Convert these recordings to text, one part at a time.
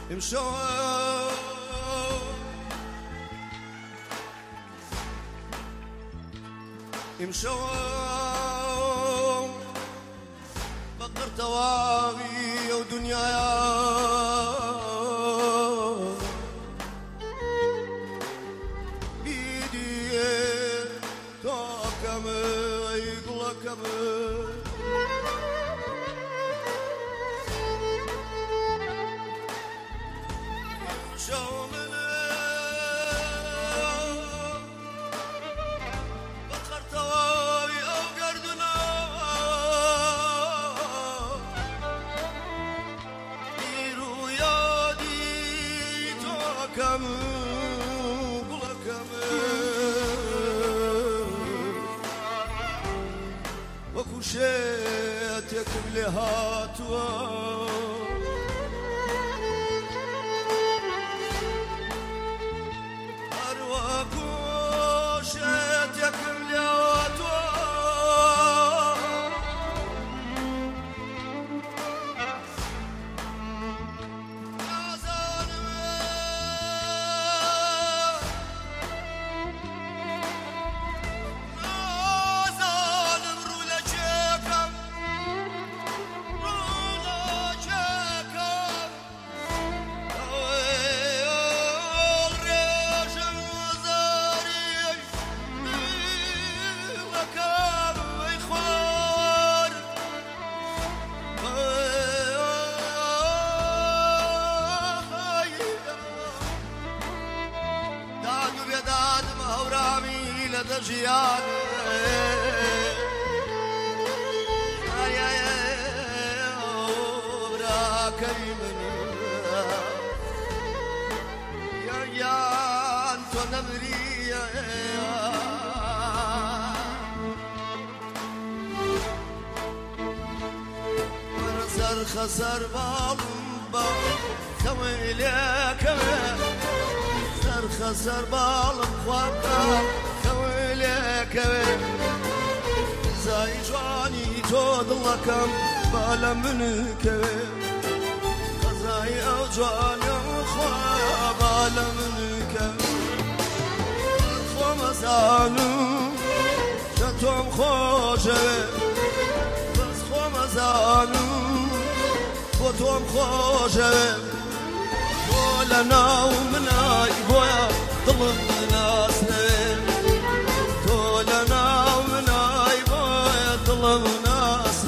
يمشوا بقر تواغي ودنيايا بيدي توكم يقلكم يمشوا وكشيتك بلهاتوا أرواكو شيتك بلهاتوا دجياني يا أنت نمري ورزر خسر بالبا خويلك زر خسر بالبا خويلك زاي جواني جود لكم بالا منك قزاي او جواني بالا منك خو مزانو شتوم خوشه بس خو مزانو خودم خوشه ولنا ومناي بويا ظلم ناس لنا ومناي بويا ظلم ناس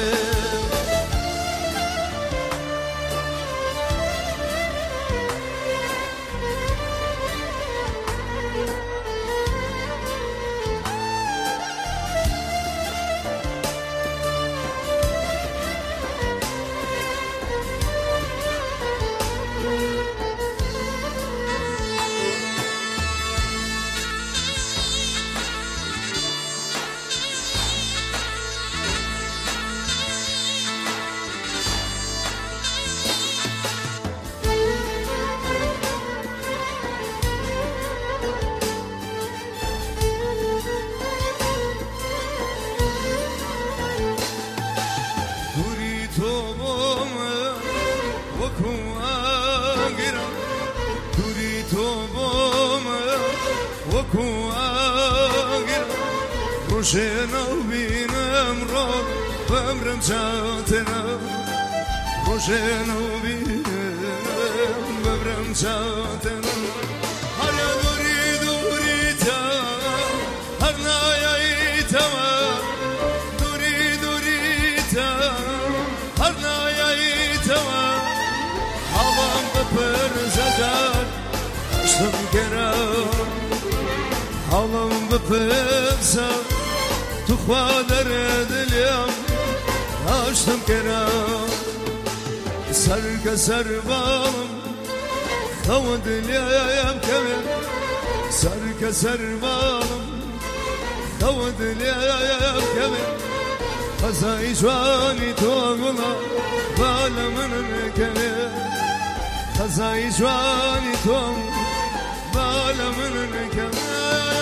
روشنا وبينا مراد بأمرم جاتنا روشنا وبينا بأمرم جاتنا هلا دوري دوريتا هرنا يايتا دوري دوريتا هرنا يايتا حوام بپرزدار اشتم گرم حوام بپرزدار تو خوادر دلیم عشتم کرم سر سر بالم خو دلیم کمم سر سر بالم خو دلیم کمم خزای جوانی تو بلا بالا من کمم خزای جوانی تو بالا من کمم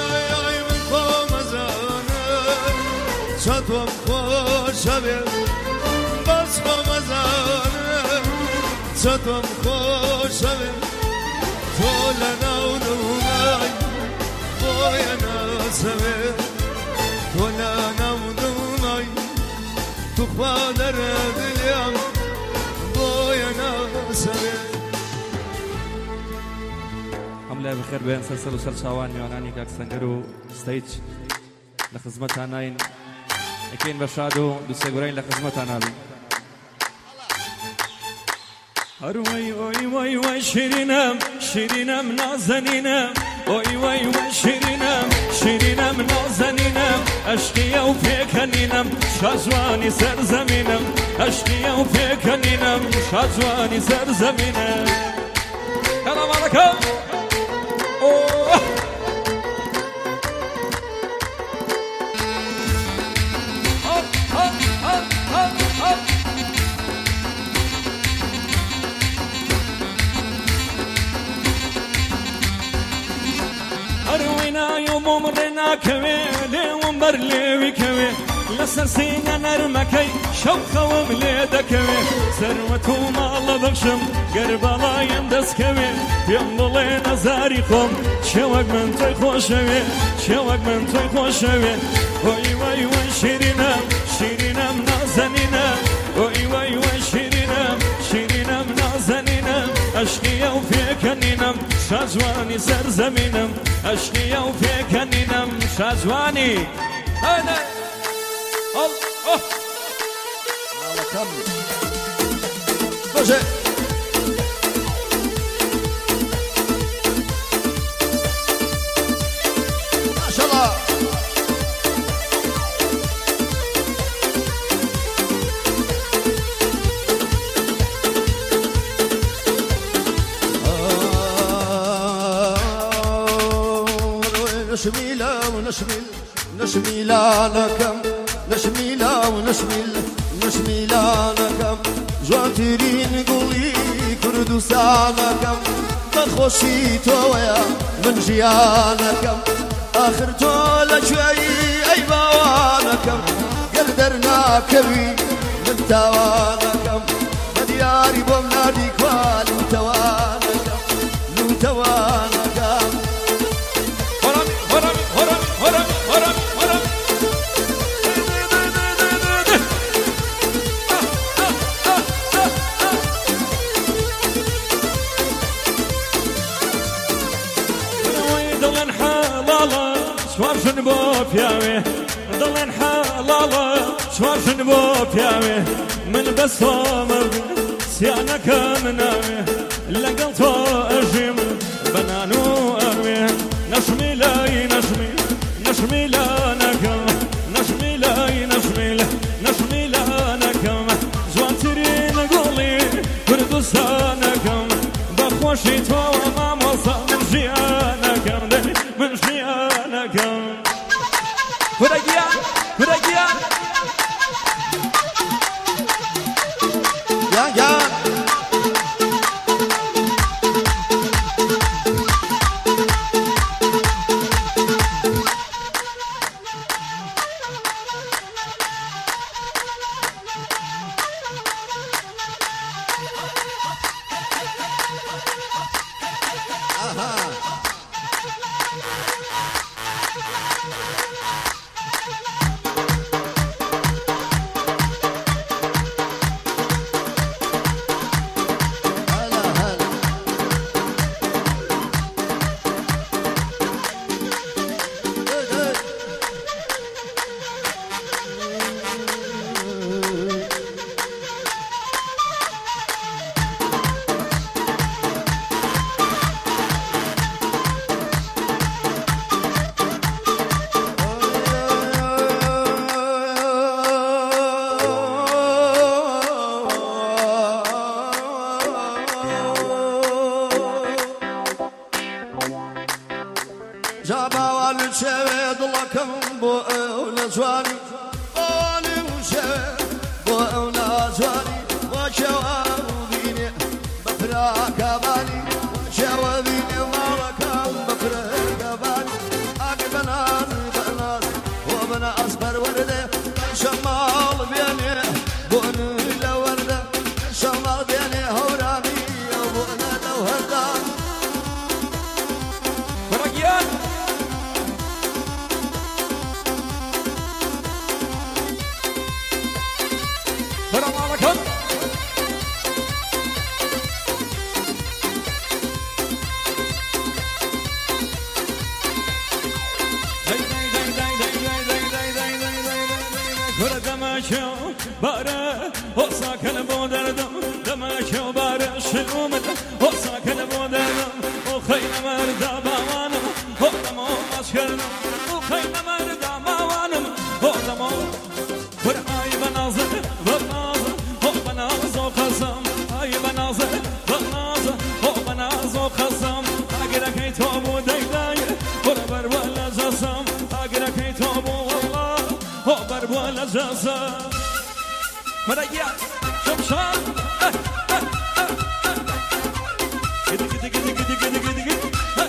شتوم خوشم بس با مزانه شتوم خوشم سوي تولنا ونوناي بوينا سوي تولنا ونوناي تقبل اليوم بوينا سوي حمله بخير بين سلسل وسل شاوان يوناني كاك سنجرو ستيج لخدمتها ناين اكين بشادو دو سيغورين لخدمتها نابي أروي وي وي وي شيرينم شيرينم نازنينم وي وي وي شيرينم شيرينم نازنينم أشقيا وفيكنينم شاجواني سرزمينم أشقيا وفيكنينم شاجواني سرزمينم كلام عليكم أروينا يوم مرنا كويلي ومبرلي كوي لسر سينا نرمكي شوخة ومليدة كوي سروة مال بخشم قربالا يندس كوي يمضلي نزاري خوم شوق من توي خوشوي شوق من توي خوشوي وي وي وي شيرينا شيرينا منازنينا وي وي وي شيرينا شيرينا منازنينا أشقيا وفيكنينم شاجواني سرزمينم أشقيا وفيكنينم شاجواني أنا على كم بجي ما شاء الله نشميلا ونشميل نشميلا لكم نشميلا ونشميل نشميلا لكم جواترين قولي كردستانكم تخوشي تويا من جيانكم آخر طول شوي أي بوانكم قدرنا كبي من توانكم بدياري بمنادي كوال توانكم من توانكم شوار شنبو بياوي ضلن حلاله شوار شنبو بياوي من بسوم سيانك مناوي لقلتو اجيم بنانو اروي نشمي لاي نشمي نشمي لا نكم نشمي لاي نشمي نشمي لا نكم جوانترين قولي كردستانكم بخوشي تو ما موصل من جيانكم من جيانكم كرجيا كرجيا يا جابا والشوي ضلكم بو أولا جواني قولي وشوي بو أولا جواني وشوابيني بفراك بالي وشوابيني مالكم بفراك بالي أقبنا البنات وبنا أصبر وردة شمال بيني بون لوردة شمال بيني هوراني وبنا لوردة بودردم دمک و بارش شلومد و ساکن بودردم و خیلی مردا باوانم و دمو ماش کردم و خیلی مردا باوانم و دمو برای بنازه بنازه و بناز و قسم ای بنازه بنازه و بناز و قسم اگر کی تو بودیدای بربر ولا جسم اگر کی تو والله و بر ولا جسم مريا شمشان كده كده كده كده كده كده كده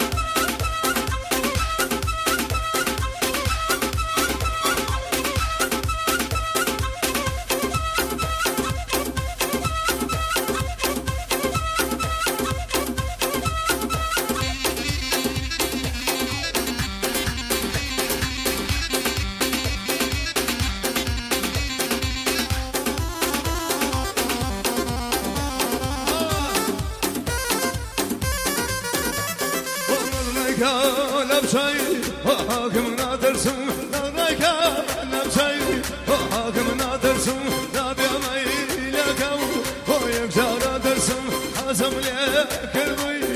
نبشي حاكم نادرسم نغيك نبشي حاكم نادرسم نبي ميلك ويكسر درسم حسم لك البي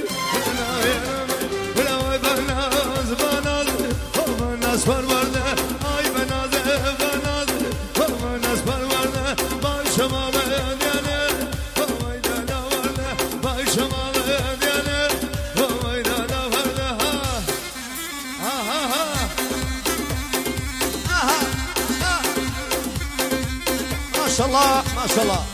ولا بناز بناز بناز فرورده اي بناز بناز بناز فرورده باي شمال ديانه باي دانا ورده باي شمال ديانه باي دانا ورده ما شاء الله ما شاء الله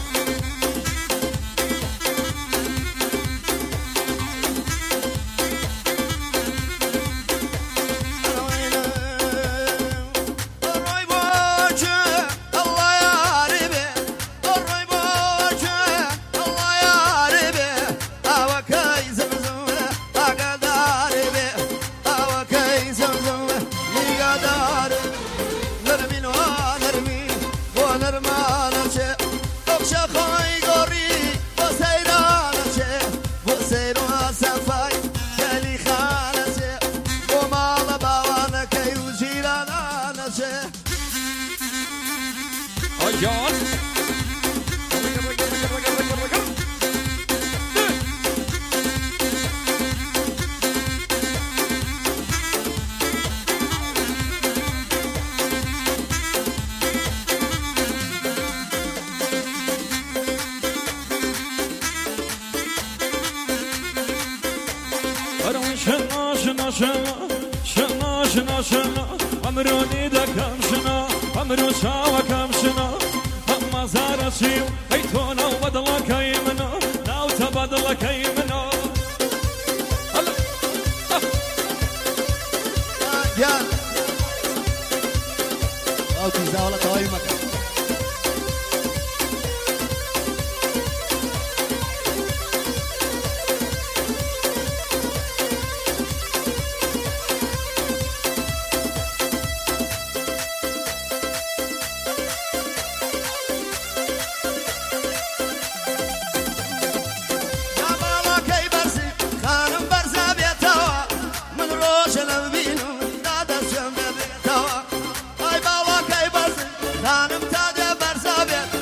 امروني دا كم شنا امرو شاوة كم شنا اما زارة شيو ايتونا وبدلا كيمنا ناو تبدلا كيمنا يا او تزاولة طايمك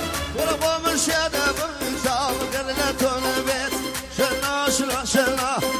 شنا